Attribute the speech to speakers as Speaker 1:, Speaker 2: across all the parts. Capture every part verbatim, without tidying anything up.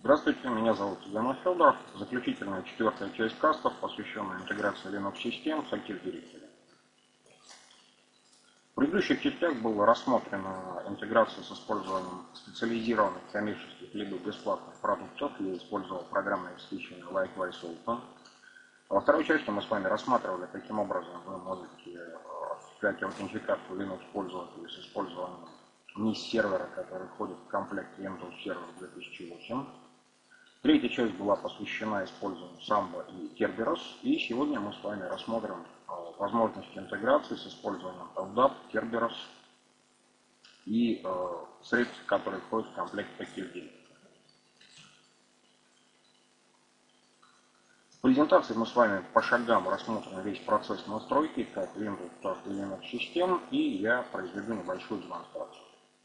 Speaker 1: Здравствуйте, меня зовут Иван Федоров. Заключительная четвертая часть кастов, посвященная интеграции Linux-систем с Active Directory. В предыдущих частях была рассмотрена интеграция с использованием специализированных коммерческих либо бесплатных продуктов. Я использовал программное обеспечение Likewise Open. Во второй части мы с вами рассматривали, каким образом вы можете осуществлять аутентификацию Linux пользователей с использованием эн и эс сервера, который входит в комплект Windows Server две тысячи восемь. Третья часть была посвящена использованию Samba и Kerberos, и сегодня мы с вами рассмотрим возможности интеграции с использованием эл дап, Kerberos и э, средств, которые входят в комплект Active Directory. В презентации мы с вами по шагам рассмотрим весь процесс настройки как Windows, так и Linux систем, и я произведу небольшую демонстрацию.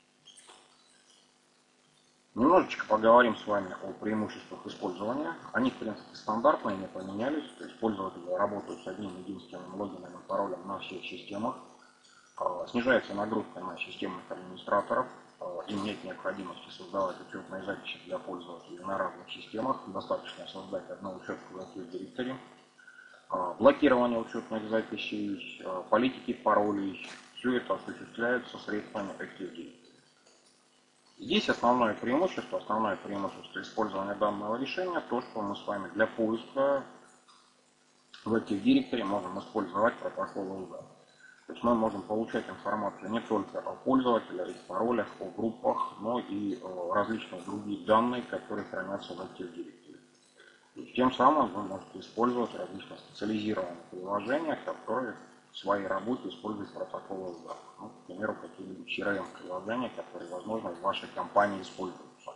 Speaker 1: Немножечко поговорим с вами о преимуществах использования. Они, в принципе, стандартные, не поменялись. То есть пользователи работают с одним единственным логином и паролем на всех системах. Снижается нагрузка на системных администраторов. Им нет необходимости создавать учетные записи для пользователей на разных системах. Достаточно создать одну учетку в Active Directory. Блокирование учетных записей, политики паролей. Все это осуществляется средствами Active Directory. Здесь основное преимущество, основное преимущество использования данного решения, то, что мы с вами для поиска в Active Directory можем использовать протокол эл дап. То есть мы можем получать информацию не только о пользователе, о их паролях, о группах, но и о различных других данных, которые хранятся в Active Directory. И тем самым вы можете использовать различные специализированные приложения, которые в своей работе используют протокол эл дап. Ну, к примеру, какие-нибудь си ар эм-приложения, которые, возможно, в вашей компании используются.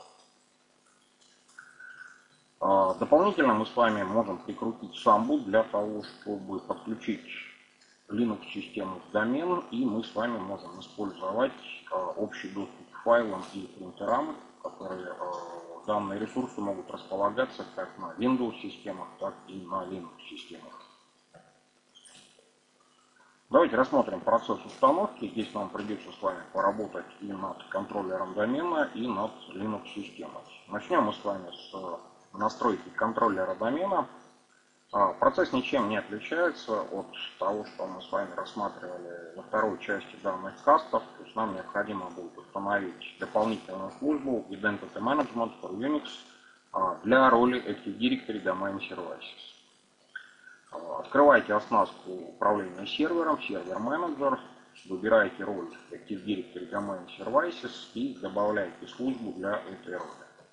Speaker 1: Дополнительно мы с вами можем прикрутить Samba для того, чтобы подключить Linux-систему в домен, и мы с вами можем использовать общий доступ к файлам и принтерам, которые данные ресурсы могут располагаться как на Windows-системах, так и на Linux-системах. Давайте рассмотрим процесс установки. Здесь нам придется с вами поработать и над контроллером домена, и над Linux-системой. Начнем мы с вами с настройки контроллера домена. Процесс ничем не отличается от того, что мы с вами рассматривали во второй части данных кастов. То есть нам необходимо будет установить дополнительную службу Identity Management for Unix для роли Active Directory Domain Services. Открывайте оснастку управления сервером, сервер менеджер, выбираете роль Active Directory Domain Services и добавляете службу для этой роли.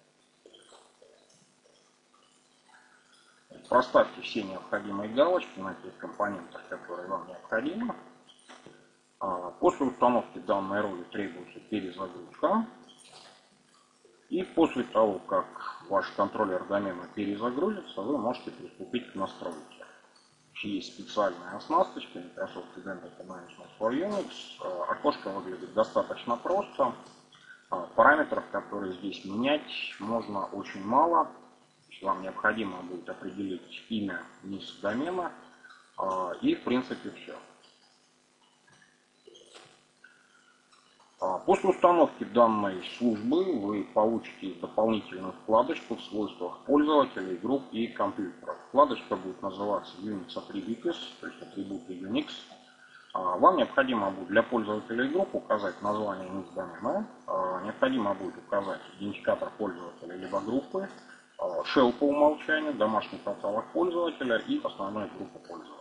Speaker 1: Проставьте все необходимые галочки на тех компонентах, которые вам необходимы. После установки данной роли требуется перезагрузка. И после того, как ваш контроллер домена перезагрузится, вы можете приступить к настройке. Есть специальная оснасточка Microsoft Identity Management for Unix. Окошко выглядит достаточно просто. Параметров, которые здесь менять, можно очень мало. Вам необходимо будет определить имя низ домена. И в принципе все. После установки данной службы вы получите дополнительную вкладочку в свойствах пользователей, групп и компьютеров. Вкладочка будет называться Unix Attributes, то есть атрибуты Unix. Вам необходимо будет для пользователей групп указать название низ домена. Необходимо будет указать идентификатор пользователя либо группы, shell по умолчанию, домашний каталог пользователя и основная группа пользователя.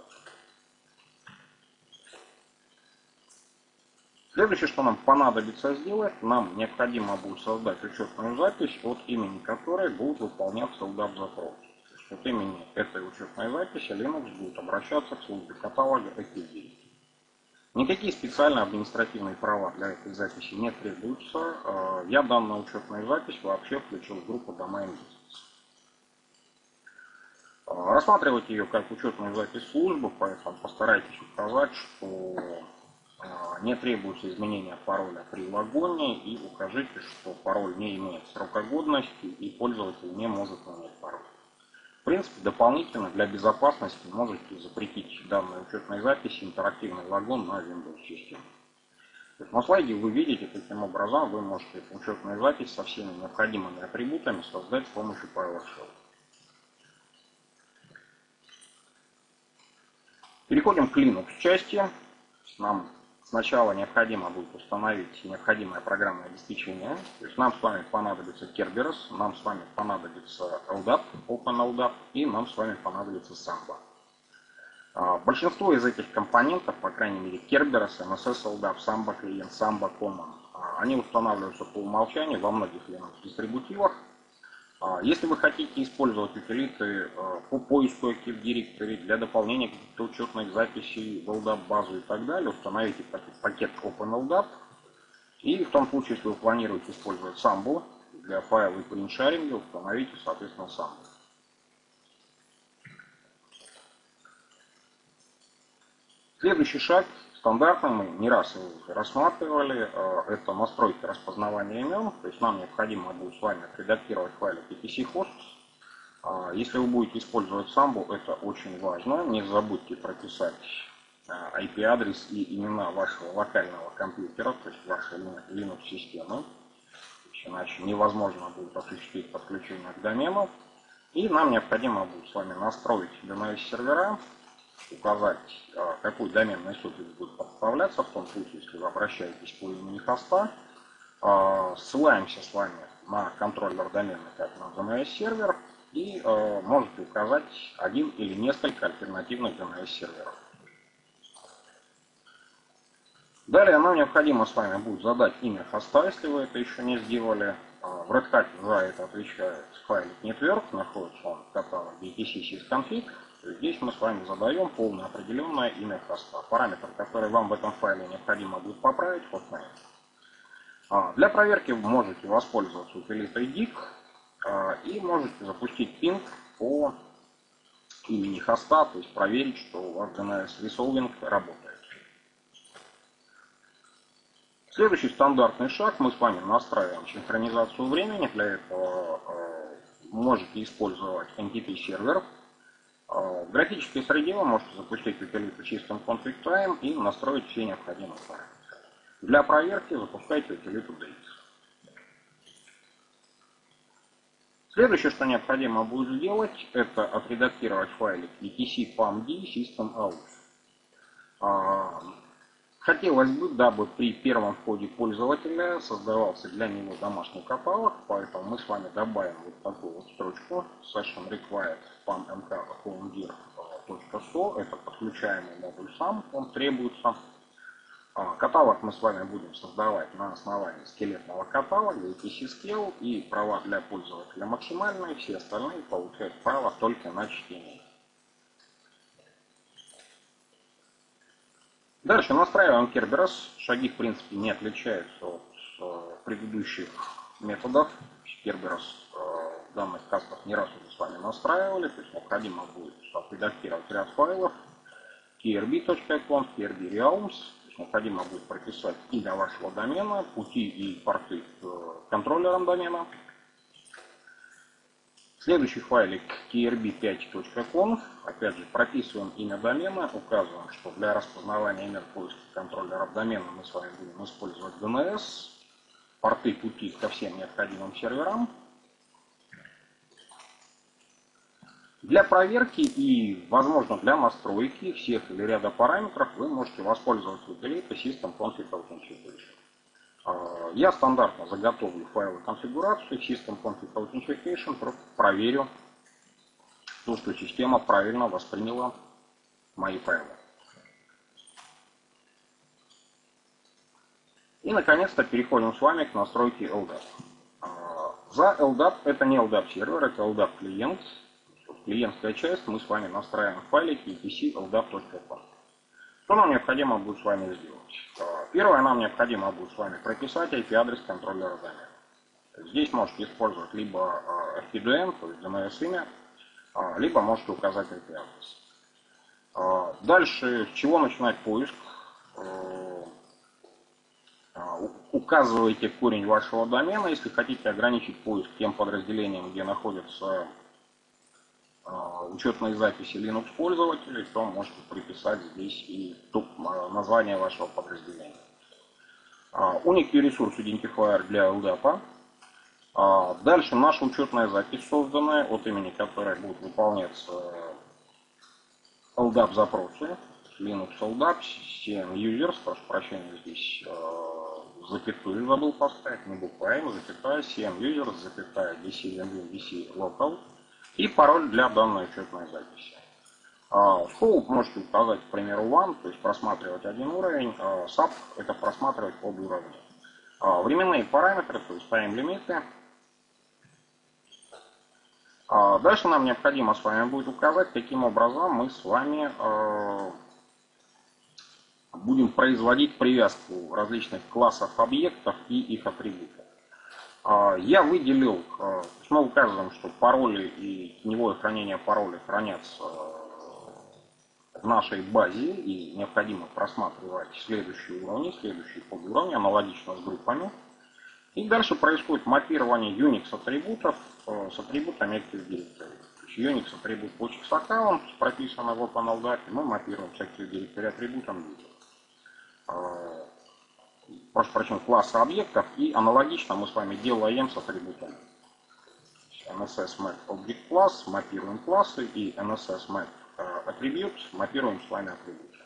Speaker 1: Следующее, что нам понадобится сделать, нам необходимо будет создать учетную запись, от имени которой будут выполняться эл дап запросы. То есть от имени этой учетной записи Linux будет обращаться к службе каталога Active Directory. Никакие специальные административные права для этой записи не требуются. Я данную учетную запись вообще включил в группу Domain Business. Рассматривать ее как учетную запись службы, поэтому постарайтесь указать, что не требуется изменения пароля при логоне, и укажите, что пароль не имеет срока годности и пользователь не может менять пароль. В принципе, дополнительно для безопасности можете запретить данной учетной записи интерактивный логон на Windows систему. На слайде вы видите, каким образом вы можете учетную запись со всеми необходимыми атрибутами создать с помощью PowerShell. Переходим к Linux части. Нам сначала необходимо будет установить необходимое программное обеспечение. То есть нам с вами понадобится Kerberos, нам с вами понадобится эл дап, OpenLDAP и нам с вами понадобится Samba. Большинство из этих компонентов, по крайней мере Kerberos, эм эс эс эл дап, Samba клиент, Samba Common, они устанавливаются по умолчанию во многих Linux дистрибутивах. Если вы хотите использовать утилиты по поиску Active Directory для дополнения каких-то учетных записей в эл дап базу и так далее, установите пакет OpenLDAP. И в том случае, если вы планируете использовать Samba для файла и принтшаринга, установите, соответственно, Samba. Следующий шаг, стандартный, мы не раз его уже рассматривали, это настройки распознавания имен. То есть нам необходимо будет с вами отредактировать файлик и пи си-hosts. Если вы будете использовать Samba, это очень важно. Не забудьте прописать ай пи-адрес и имена вашего локального компьютера, то есть вашей Linux-системы. Иначе невозможно будет осуществить подключение к домену. И нам необходимо будет с вами настроить ди эн эс-сервера, указать, какой доменный суффикс будет подставляться, в том случае, если вы обращаетесь по имени хоста. Ссылаемся с вами на контроллер домена как на ди эн эс-сервер и можете указать один или несколько альтернативных ди эн эс-серверов. Далее нам необходимо с вами будет задать имя хоста, если вы это еще не сделали. В Red Hat за это отвечает файлик network, находится он в каталоге и ти си sysconfig. Здесь мы с вами задаем полное определенное имя хоста. Параметр, который вам в этом файле необходимо будет поправить, hostname. Для проверки вы можете воспользоваться утилитой dig и можете запустить пинг по имени хоста, то есть проверить, что у вас ди эн эс-resolving работает. Следующий стандартный шаг, мы с вами настраиваем синхронизацию времени. Для этого можете использовать эн ти пи-сервер. В графической среде вы можете запустить утилиту system-config-time и настроить все необходимые параметры. Для проверки запускайте утилиту date. Следующее, что необходимо будет сделать, это отредактировать файлик etc-pamd system-out. Хотелось бы, дабы при первом входе пользователя создавался для него домашний каталог, поэтому мы с вами добавим вот такую вот строчку session required pamd.homedir.so. Это подключаемый модуль сам, он требуется. Каталог мы с вами будем создавать на основании скелетного каталога и пи си-scale, и права для пользователя максимальные, все остальные получают право только на чтение. Дальше настраиваем Kerberos. Шаги, в принципе, не отличаются от э, предыдущих методов. Kerberos э, данных кастов не раз уже с вами настраивали. То есть необходимо будет отредактировать ряд файлов. krb.conf, krb-realms. То есть необходимо будет прописать имя вашего домена, пути и порты к э, контроллерам домена. Следующий файлик крb пять точка конф. Опять же, прописываем имя домена, указываем, что для распознавания имен поиска контроллеров домена мы с вами будем использовать ди эн эс, порты пути ко всем необходимым серверам. Для проверки и, возможно, для настройки всех или ряда параметров вы можете воспользоваться утилитой system-config authentication. Я стандартно заготовлю файлы конфигурации system-config authentication, просто проверю то, что система правильно восприняла мои файлы. И, наконец-то, переходим с вами к настройке эл дап. За эл дап, это не эл дап сервер, это эл дап клиент. Клиентская часть, мы с вами настраиваем файлики etc-ldap.conf. Что нам необходимо будет с вами сделать? Первое, нам необходимо будет с вами прописать ай пи-адрес контроллера домена. Здесь можете использовать либо эф пи ди эн, то есть ди эн эс-имя, либо можете указать ай пи-адрес. Дальше, с чего начинать поиск? Указываете корень вашего домена. Если хотите ограничить поиск тем подразделениям, где находятся учетные записи Linux пользователей, то можете приписать здесь и название вашего подразделения. Unicue Resource Identifier для эл дап. Дальше наша учетная запись, созданная от имени которой будут выполняться эл дап запросы. Linux эл дап, си эм users, прошу прощения, здесь э, запятую забыл поставить, не буква M, запятая, си эм users, запятая, ди си admin, ди си local и пароль для данной учетной записи. Uh, Scope можете указать, к примеру, one, то есть просматривать один уровень, uh, Sub это просматривать под уровень. Uh, временные параметры, то есть тайм-лимиты. Uh, дальше нам необходимо с вами будет указать, каким образом мы с вами uh, будем производить привязку различных классов объектов и их атрибутов. Я выделил, мы указываем, что пароли и теневое хранение паролей хранятся в нашей базе и необходимо просматривать следующие уровни, следующие подуровни, аналогично с группами. И дальше происходит маппирование Unix атрибутов с атрибутами Active Directory. Unix атрибут Pocix Account, прописанный в OpenLDAP, мы маппируем с Active Directory атрибутом user. Прошу прощения, класса объектов, и аналогично мы с вами делаем с атрибутами. эн эс эс map object class, маппируем классы, и эн эс эс map attribute, маппируем с вами атрибуты.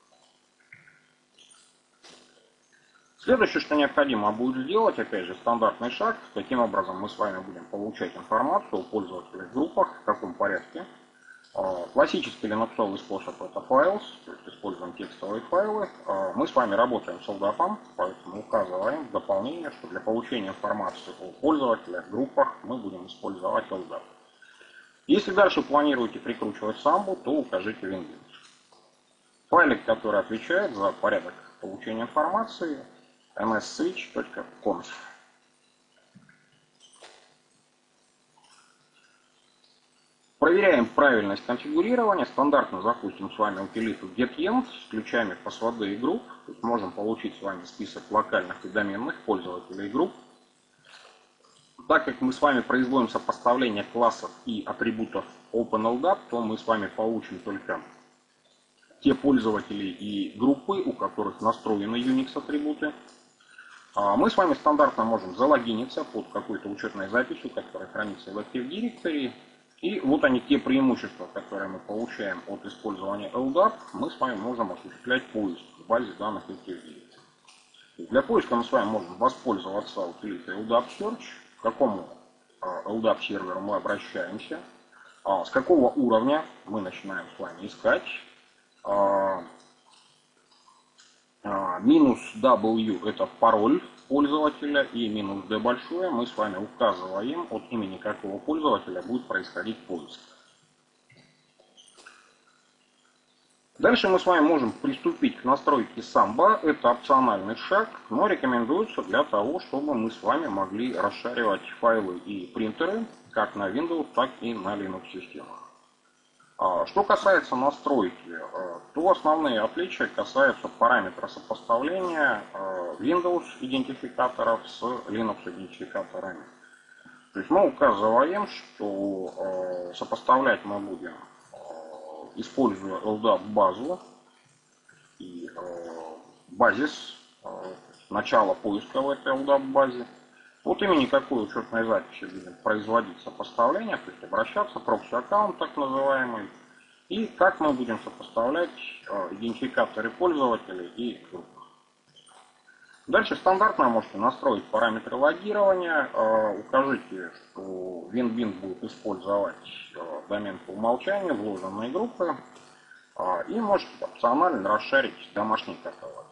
Speaker 1: Следующее, что необходимо будет сделать, опять же, стандартный шаг, каким образом мы с вами будем получать информацию о пользовательских группах, в каком порядке. Классический линуксовый способ это files, то есть используем текстовые файлы. Мы с вами работаем с эл дап, поэтому указываем в дополнение, что для получения информации о пользователях, группах мы будем использовать эл дап. Если дальше планируете прикручивать самбу, то укажите Windows. Файлик, который отвечает за порядок получения информации, эм эс switch точка conf. Проверяем правильность конфигурирования. Стандартно запустим с вами утилиту getEnd с ключами password и групп. То есть можем получить с вами список локальных и доменных пользователей групп. Так как мы с вами производим сопоставление классов и атрибутов OpenLDAP, то мы с вами получим только те пользователи и группы, у которых настроены Unix атрибуты. Мы с вами стандартно можем залогиниться под какой-то учетной записью, которая хранится в Active Directory. И вот они, те преимущества, которые мы получаем от использования эл дап, мы с вами можем осуществлять поиск в базе данных Active Directory. Для поиска мы с вами можем воспользоваться утилитой эл дап Search, к какому эл дап серверу мы обращаемся, с какого уровня мы начинаем с вами искать. Минус W это пароль пользователя, и минус D большое мы с вами указываем, от имени какого пользователя будет происходить поиск. Дальше мы с вами можем приступить к настройке самба. Это опциональный шаг, но рекомендуется для того, чтобы мы с вами могли расшаривать файлы и принтеры как на Windows, так и на Linux системах. Что касается настройки, то основные отличия касаются параметра сопоставления Windows идентификаторов с Linux идентификаторами. То есть мы указываем, что сопоставлять мы будем, используя эл дап базу и базис, начало поиска в этой эл дап базе. Вот имени какой учетной записи будем производить сопоставление, то есть обращаться, прокси-аккаунт так называемый, и как мы будем сопоставлять идентификаторы пользователей и групп. Дальше стандартно можете настроить параметры логирования, укажите, что WinBin будет использовать домен по умолчанию, вложенные группы, и можете опционально расширить домашний каталог.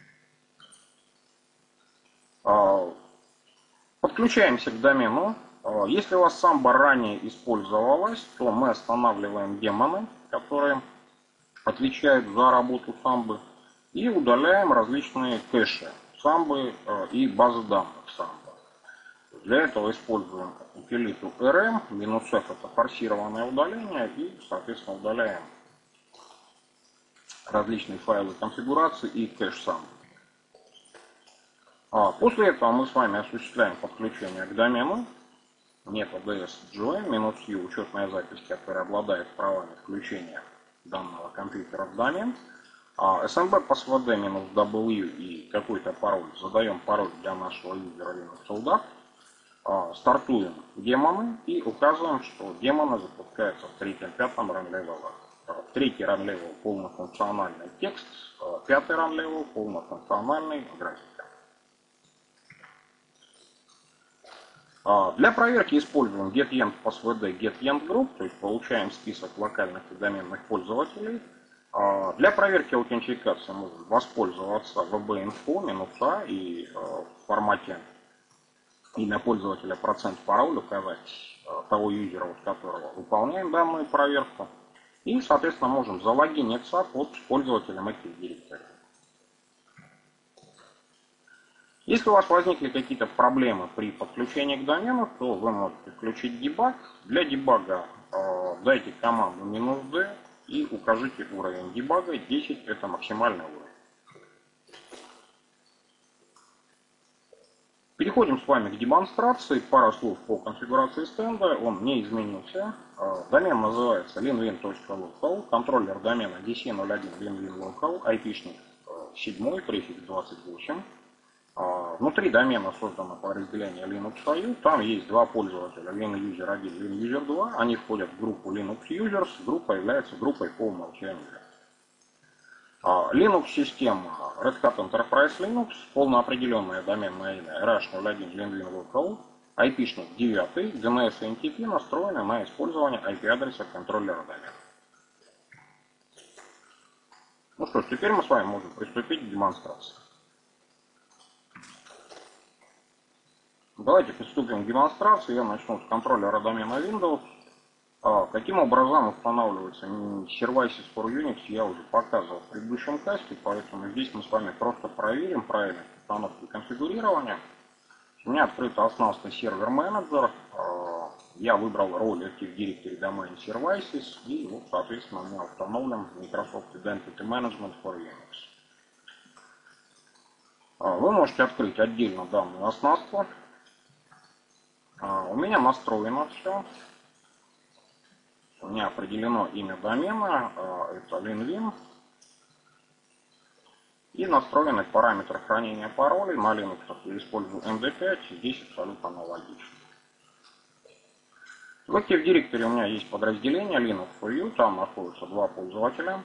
Speaker 1: Подключаемся к домену. Если у вас самба ранее использовалась, то мы останавливаем демоны, которые отвечают за работу самбы, и удаляем различные кэши самбы и базы данных самбы. Для этого используем утилиту rm, минус f это форсированное удаление, и, соответственно, удаляем различные файлы конфигурации и кэш самбы. После этого мы с вами осуществляем подключение к домену. Метод dsjoin, минус u, учетная запись, которая обладает правами включения данного компьютера в домен. эс эм би passwd-w и какой-то пароль. Задаем пароль для нашего юзера Linux Soldat. Стартуем демоны и указываем, что демоны запускаются в третьем-пятом ран-левелах. Третий ран-левел полнофункциональный текст, пятый ран-левел полнофункциональный графика. Для проверки используем getEnd passwd getEnd group, то есть получаем список локальных и доменных пользователей. Для проверки аутентификации можем воспользоваться wb-info минуса и в формате имя пользователя процент пароль указать того юзера, от которого выполняем данную проверку. И, соответственно, можем залогиниться под пользователем Active Directory. Если у вас возникли какие-то проблемы при подключении к домену, то вы можете включить дебаг. Для дебага э, дайте команду "-d" и укажите уровень дебага. десять это максимальный уровень. Переходим с вами к демонстрации. Пара слов по конфигурации стенда. Он не изменился. Домен называется linwin.local. Контроллер домена ди си ноль один linwin.local. Айпишник семь, префикс двадцать восемь. Внутри домена создано подразделение Linux ай ю. Там есть два пользователя, linuser один, linuser два. Они входят в группу Linux Users. Группа является группой по умолчанию. Linux-система Red Hat Enterprise Linux, полноопределенное доменное имя Rush ноль один linwin.local, айпишник девять, ди эн эс и эн ти пи настроены на использование ай пи-адреса контроллера домена. Ну что ж, теперь мы с вами можем приступить к демонстрации. Давайте приступим к демонстрации. Я начну с контроллера домена Windows. Каким образом устанавливается Services for Unix, я уже показывал в предыдущем касте, поэтому здесь мы с вами просто проверим правильность установки и конфигурирования. У меня открыта оснастка Server Manager. Я выбрал роль Active Directory Domain Services и, вот, соответственно, у меня установлен Microsoft Identity Management for Unix. Вы можете открыть отдельно данную оснастку. У меня настроено все. У меня определено имя домена, это linwin. И настроены параметры хранения паролей. На Linux я использую эм ди пять, здесь абсолютно аналогично. В Active Directory у меня есть подразделение Linux for You, там находятся два пользователя.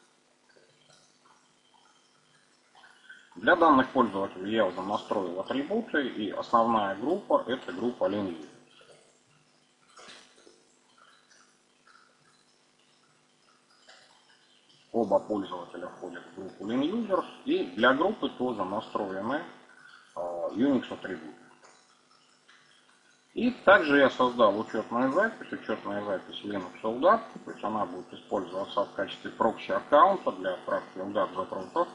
Speaker 1: Для данных пользователей я уже настроил атрибуты, и основная группа это группа linwin. Оба пользователя входят в группу linusers, и для группы тоже настроены Unix атрибуты. И также я создал учетную запись, учетная запись Linux Soldat, то есть она будет использоваться в качестве прокси аккаунта для отправки Soldat запросов.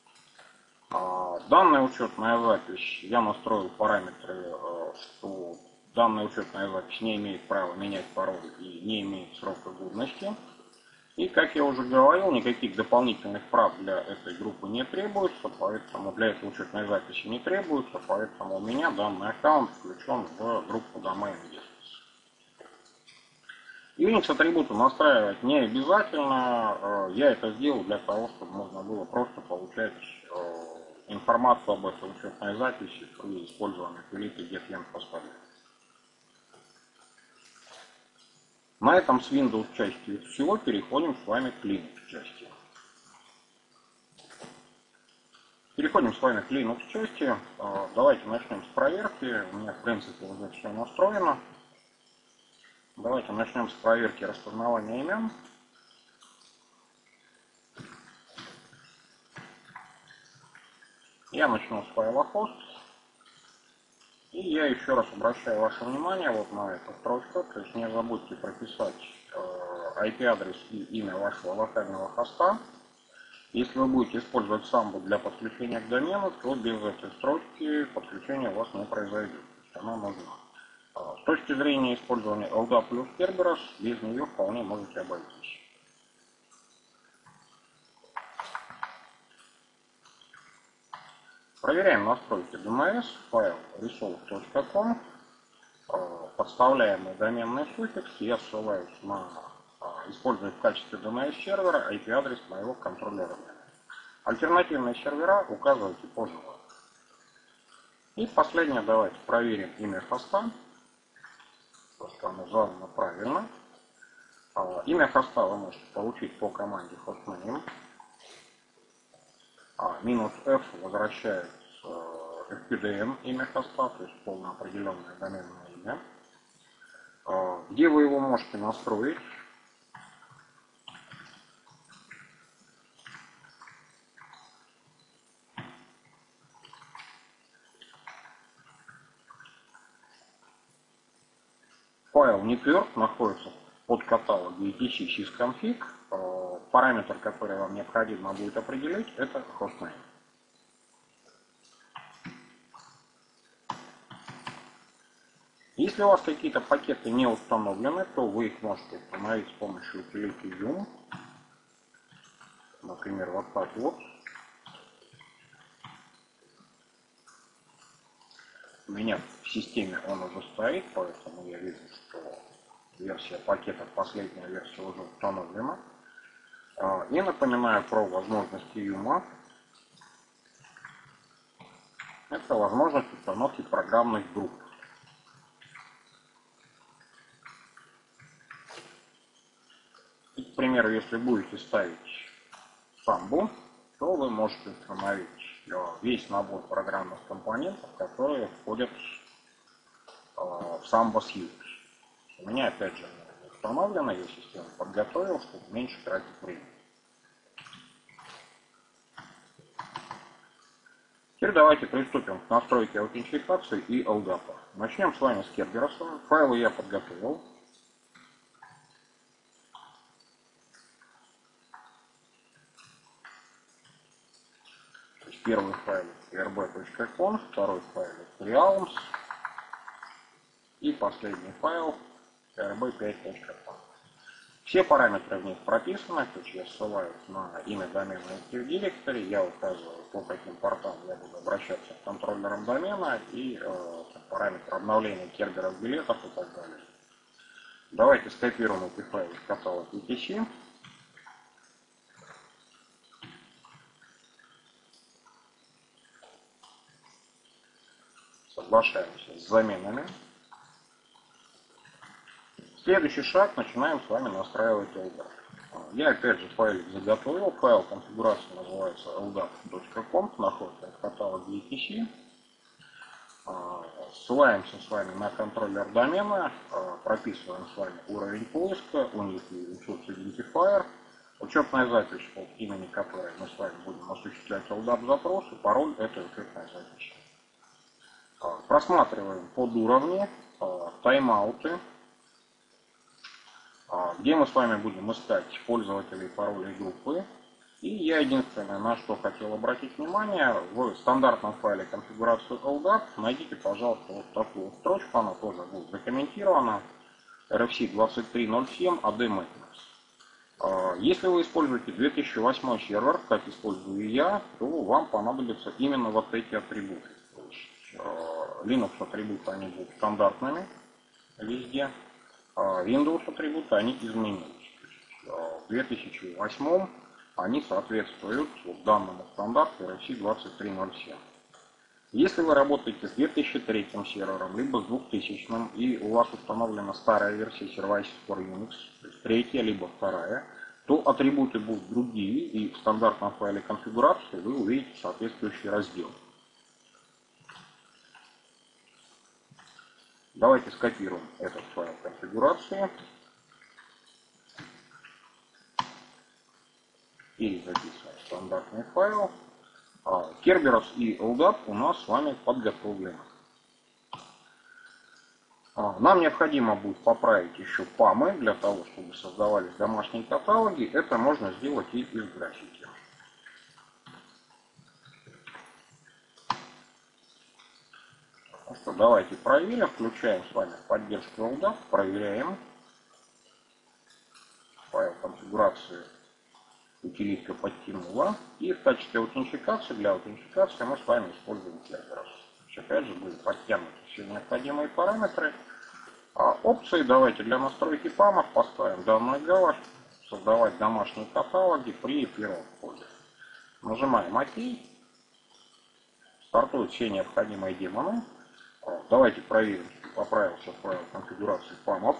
Speaker 1: Данная учетная запись, я настроил параметры, что данная учетная запись не имеет права менять пароль и не имеет срока годности. И, как я уже говорил, никаких дополнительных прав для этой группы не требуется, поэтому для этой учетной записи не требуется, поэтому у меня данный аккаунт включен в группу Domain Business. Unix атрибуты настраивать не обязательно, я это сделал для того, чтобы можно было просто получать информацию об этой учетной записи при использовании утилиты getEnd passwd. На этом с Windows части всего переходим с вами к Linux части. Переходим с вами к Linux части. Давайте начнем с проверки. У меня в принципе уже все настроено. Давайте начнем с проверки распознавания имен. Я начну с файла host. И я еще раз обращаю ваше внимание вот на эту строчку, то есть не забудьте прописать э, ай пи-адрес и имя вашего локального хоста. Если вы будете использовать самбу для подключения к домену, то без этой строчки подключение у вас не произойдет, то есть она нужна. Э, с точки зрения использования эл ди эй плюс Kerberos, без нее вполне можете обойтись. Проверяем настройки ди эн эс, файл resolve точка ком, подставляемый доменный суффикс, я ссылаюсь на, использую в качестве ди эн эс сервера ай пи-адрес моего контроллера. Альтернативные сервера указывайте по желанию. И последнее, давайте проверим имя хоста. Просто оно задано правильно. Имя хоста вы можете получить по команде hostname. Минус F возвращает эф пи ди эм имя хоста, то есть полно определенное доменное имя. Где вы его можете настроить? Файл network находится под каталогом и ти си sysconfig. Параметр, который вам необходимо будет определить, это hostname. Если у вас какие-то пакеты не установлены, то вы их можете установить с помощью utility yum. Например, вот так вот. У меня в системе он уже стоит, поэтому я вижу, что версия пакета, последняя версия уже установлена. И напоминаю про возможности Юма. Это возможность установки программных групп. И, к примеру, если будете ставить самбу, то вы можете установить весь набор программных компонентов, которые входят в Samba Suite. У меня, опять же, не установлено, я систему подготовил, чтобы меньше тратить время. Теперь давайте приступим к настройке аутентификации и эл ди эй пи. Начнем с вами с Kerberos. Файлы я подготовил. Первый файл эр би точка конф, второй файл realms и последний файл эр би пять точка конф. Все параметры в них прописаны, то есть я ссылаюсь на имя домена Active Directory, я указываю, по каким портам я буду обращаться к контроллерам домена и э, параметры обновления Kerberos билетов и так далее. Давайте скопируем эти файлы в каталог и ти си. Соглашаемся с заменами. Следующий шаг, начинаем с вами настраивать эл ди эй пи. Я опять же файлик заготовил, файл конфигурации называется эл ди эй пи точка конф, находится в каталоге и ти си. Ссылаемся с вами на контроллер домена, прописываем с вами уровень поиска, у них Resource Identifier, учетная запись от имени которой мы с вами будем осуществлять эл ди эй пи запрос, и пароль этой учетной записи. Просматриваем под уровни, тайм-ауты, где мы с вами будем искать пользователей паролей группы. И я единственное, на что хотел обратить внимание, в стандартном файле конфигурацию эл ди эй пи найдите, пожалуйста, вот такую строчку, она тоже будет закомментирована, эр эф си двадцать три ноль семь эй ди Maintenance. Если вы используете две тысячи восьмой сервер, как использую я, то вам понадобятся именно вот эти атрибуты. То есть Linux атрибуты, они будут стандартными везде. Windows атрибуты, они изменились. В две тысячи восьмом они соответствуют данному стандарту эр эф си двадцать три ноль семь. Если вы работаете с две тысячи третьим сервером, либо с двухтысячным, и у вас установлена старая версия Services for Unix, то есть третья, либо вторая, то атрибуты будут другие, и в стандартном файле конфигурации вы увидите соответствующий раздел. Давайте скопируем этот файл конфигурации и записываем стандартный файл. Kerberos и эл ди эй пи у нас с вами подготовлены. Нам необходимо будет поправить еще памы для того, чтобы создавались домашние каталоги. Это можно сделать и из графики. Ну что, давайте проверим. Включаем с вами поддержку эл ди эй пи, проверяем. Файл конфигурации утилитка подтянула. И в качестве аутентификации, для аутентификации мы с вами используем Kerberos. Опять же, будут подтянуты все необходимые параметры. А опции давайте для настройки памов поставим данную галочку. Создавать домашние каталоги при первом входе. Нажимаем ОК. Стартуют все необходимые демоны. Давайте проверим, что поправился файл конфигурации памп.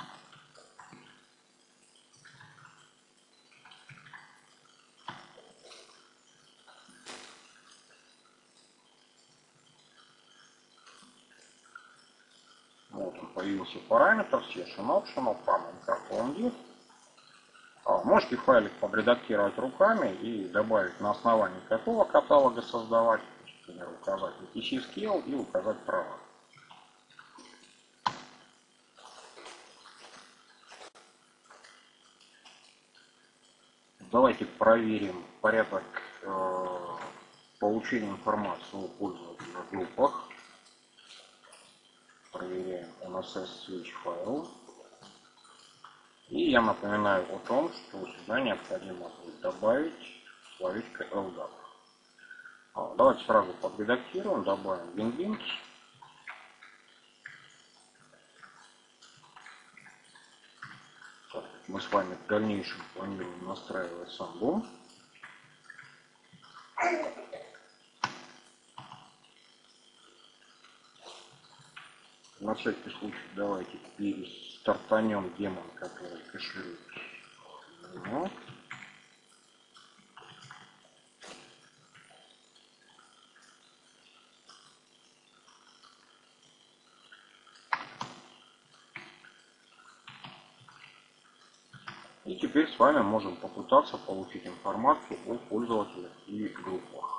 Speaker 1: Вот он появился параметр Session Optional, пам Encarphone. Можете файлик подредактировать руками и добавить на основании какого каталога создавать. Например, указать и ти си-scale и указать права. Давайте проверим порядок э, получения информации о пользовательных группах. Проверяем эн эс эс switch файл. И я напоминаю о том, что сюда необходимо будет добавить словечко эл дап. Давайте сразу подредактируем, добавим WinLinks. Мы с вами в дальнейшем планируем настраивать самбу. На всякий случай давайте перестартанем демон, который кэширует. Ну. И теперь с вами можем попытаться получить информацию о пользователях и группах.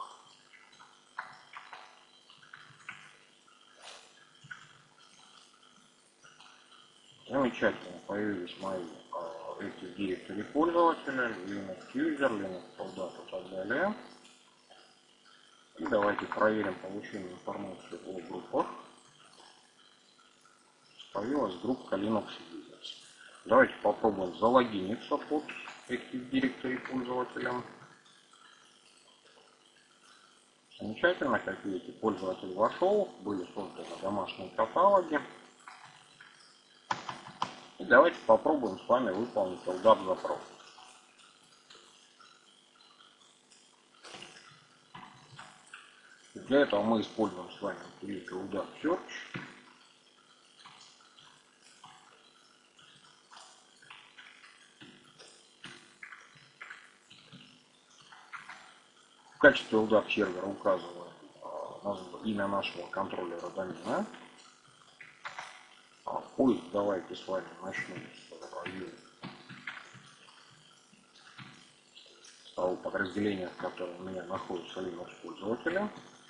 Speaker 1: Замечательно, появились мои эти директории пользователя, Linux User, Linux Soldat и так далее. И давайте проверим получение информации о группах. Появилась группа Linux Users. Давайте попробуем залогиниться под Active Directory пользователем. Замечательно, как видите, пользователь вошел, были созданы домашние каталоги. И давайте попробуем с вами выполнить эл дап запрос. Для этого мы используем с вами утилиту эл дап Search. В качестве эл дап сервера указываем имя нашего контроллера домена. Поиск давайте с вами начнем с того подразделения, в котором у меня находится Linux пользователя.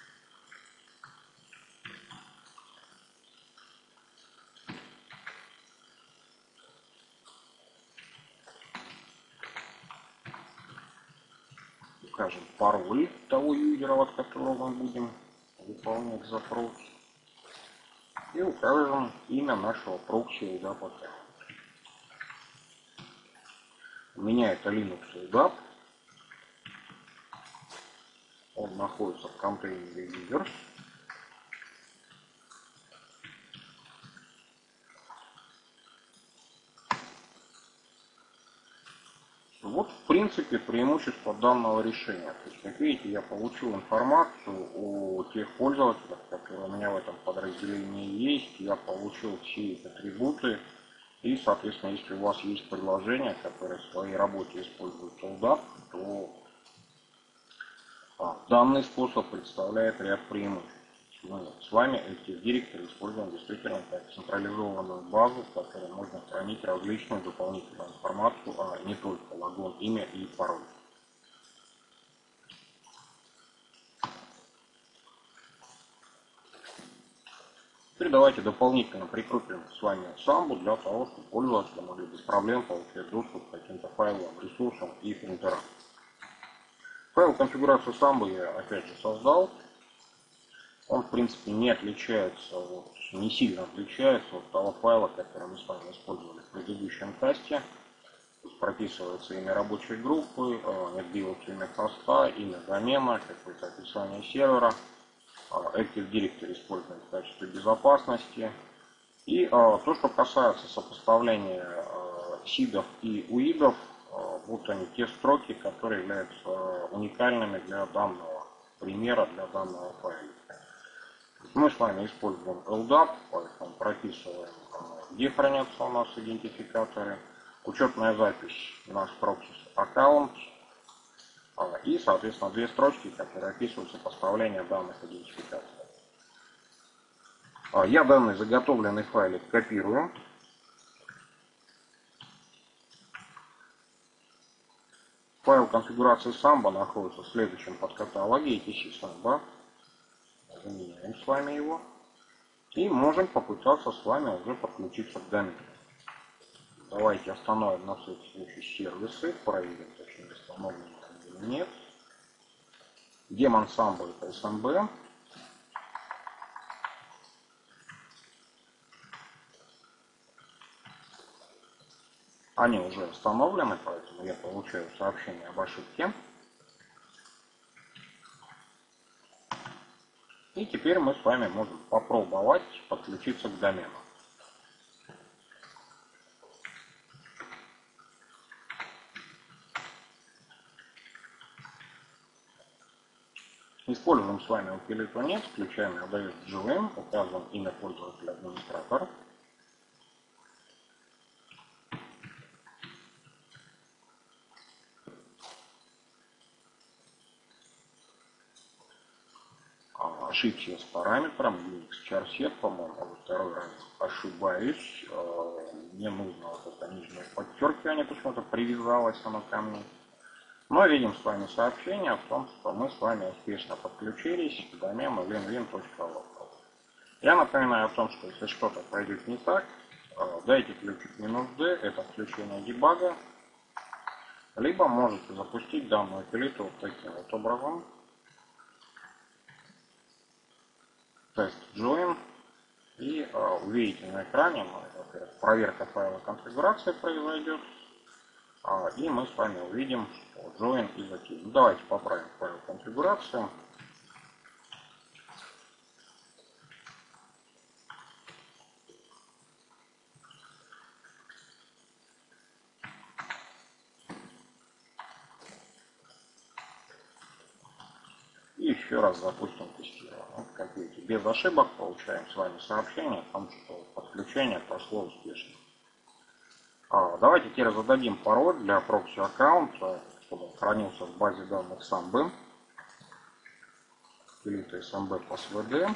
Speaker 1: Укажем пароль того юзера, от которого мы будем выполнять запрос. И укажем имя нашего прокси эл дап аккаунта. У меня это Linux эл дап. Он находится в контейнере Users. Вот, в принципе, преимущество данного решения. То есть, как видите, я получил информацию о тех пользователях, которые у меня в этом подразделении есть. Я получил все эти атрибуты. И, соответственно, если у вас есть приложение, которое в своей работе использует эл дап, то а, данный способ представляет ряд преимуществ. Мы с вами Active Directory используем действительно как централизованную базу, в которой можно хранить различную дополнительную информацию, а не только логон, имя и пароль. Теперь давайте дополнительно прикрепим с вами самбу для того, чтобы пользователи могли без проблем получать доступ к каким-то файловым ресурсам и принтерам. Файл конфигурации самбы я опять же создал. Он, в принципе, не отличается, вот, не сильно отличается от того файла, который мы с вами использовали в предыдущем касте. Тут прописывается имя рабочей группы, отбивок имя хоста, имя домена, какое-то описание сервера. Active Directory используем в качестве безопасности. И то, что касается сопоставления сидов и уидов, вот они, те строки, которые являются уникальными для данного примера, для данного файла. Мы с вами используем эл дап, поэтому прописываем, где хранятся у нас идентификаторы, учетная запись наш прокси аккаунт и, соответственно, две строчки, которые описывают сопоставление данных идентификаторов. Я данный заготовленный файлик копирую. Файл конфигурации самбо находится в следующем подкаталоге и ти си самбо. Заменяем с вами его. И можем попытаться с вами уже подключиться к домену. Давайте остановим на всякий случай сервисы, проверим, точнее, установлены или нет. Демон самбо это эс эм бэ. Они уже установлены, поэтому я получаю сообщение об ошибке. И теперь мы с вами можем попробовать подключиться к домену. Используем с вами утилиту нет, включаем эй ди эс джи ви эм, указываем имя пользователя администратор. Ошибся с параметром Unix charset, по-моему, во второй раз ошибаюсь. Мне нужно вот это нижнее подчеркивание, почему-то привязалось оно ко мне. Но видим с вами сообщение о том, что мы с вами успешно подключились к домену winwin точка local. Я напоминаю о том, что если что-то пойдет не так, дайте ключик минус D, это включение дебага, либо можете запустить данную утилиту вот таким вот образом. Тест join, и э, увидите на экране, во-первых, проверка файла конфигурации произойдет, э, и мы с вами увидим, что join is OK. Ну, давайте поправим файл конфигурации. И еще раз запустим тестирование. Вот, как видите, без ошибок получаем с вами сообщение о том, что подключение прошло успешно. А, давайте теперь зададим пароль для прокси аккаунта, чтобы он хранился в базе данных самбо. Утилита эс эм бэ passwd.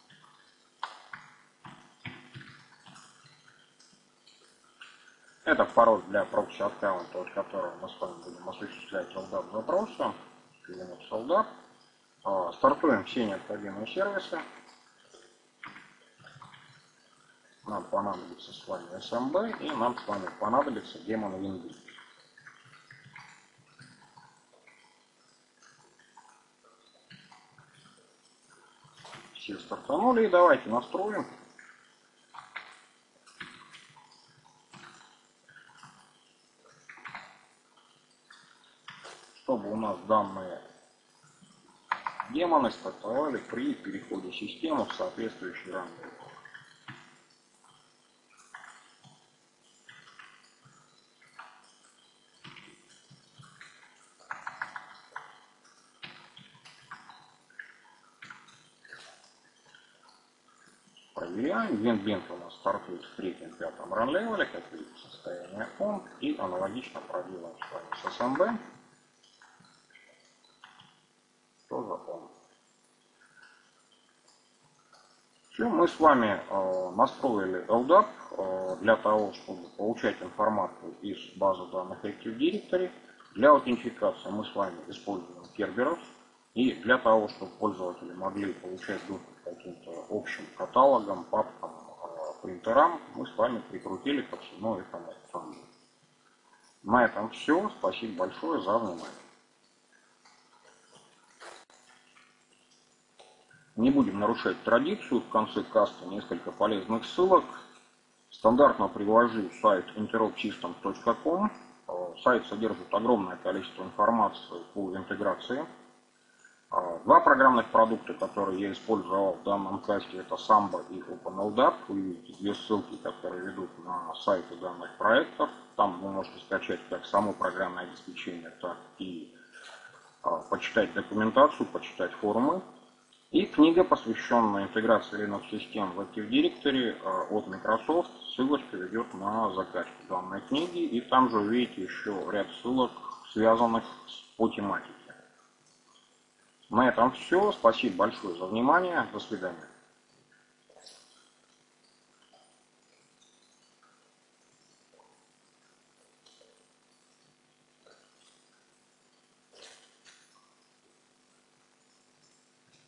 Speaker 1: Это пароль для прокси аккаунта, от которого мы с вами будем осуществлять эл дап запросы. Linux эл дап. Стартуем все необходимые сервисы. Нам понадобится с вами эс эм бэ и нам с вами понадобится демон winwin. Все стартанули, и давайте настроим. Чтобы у нас данные демоны стартовали при переходе системы в соответствующий ранг. Проверяем. WinBint у нас стартует в третьем-пятом ранлевеле, как видите, состояние он, и аналогично проделаем с вами с эс эм бэ. Тоже он. Все, мы с вами э, настроили эл дап э, для того, чтобы получать информацию из базы данных Active Directory. Для аутентификации мы с вами используем Kerberos. И для того, чтобы пользователи могли получать доступ к каким-то общим каталогам, папкам, э, принтерам, мы с вами прикрутили ко всему этому самбо. На этом все. Спасибо большое за внимание. Не будем нарушать традицию. В конце каста несколько полезных ссылок. Стандартно привожу сайт интероп системс точка ком. Сайт содержит огромное количество информации по интеграции. Два программных продукта, которые я использовал в данном касте, это Samba и OpenLDAP. Вы видите две ссылки, которые ведут на сайты данных проектов. Там вы можете скачать как само программное обеспечение, так и почитать документацию, почитать форумы. И книга, посвященная интеграции Linux-систем в Active Directory от Microsoft. Ссылочка ведет на закачку данной книги. И там же увидите еще ряд ссылок, связанных по тематике. На этом все. Спасибо большое за внимание. До свидания.